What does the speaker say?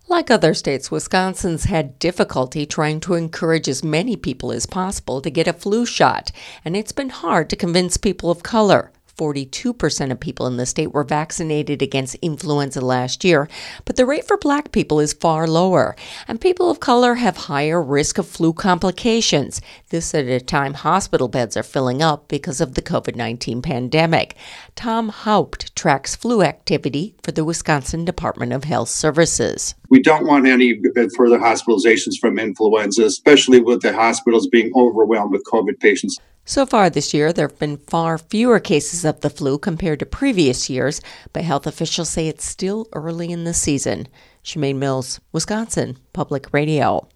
Like other states, Wisconsin's had difficulty trying to encourage as many people as possible to get a flu shot, and it's been hard to convince people of color. 42% of people in the state were vaccinated against influenza last year, but the rate for black people is far lower, and people of color have higher risk of flu complications. This at a time hospital beds are filling up because of the COVID-19 pandemic. Tom Haupt tracks flu activity for the Wisconsin Department of Health Services. We don't want any further hospitalizations from influenza, especially with the hospitals being overwhelmed with COVID patients. So far this year, there have been far fewer cases of the flu compared to previous years, but health officials say it's still early in the season. Shemaine Mills, Wisconsin Public Radio.